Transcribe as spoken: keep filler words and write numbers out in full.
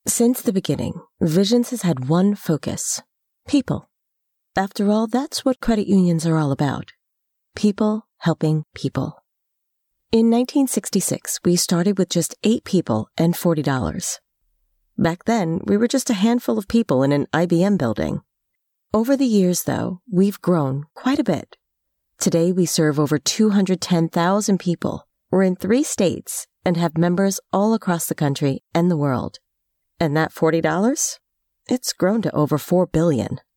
Since the beginning, Visions has had one focus: people. After all, that's what credit unions are all about. People helping people. In nineteen sixty-six, we started with just eight people and forty dollars. Back then, we were just a handful of people in an I B M building. Over the years, though, we've grown quite a bit. Today, we serve over two hundred ten thousand people. We're in three states and have members all across the country and the world. And that forty dollars? It's grown to over four billion dollars.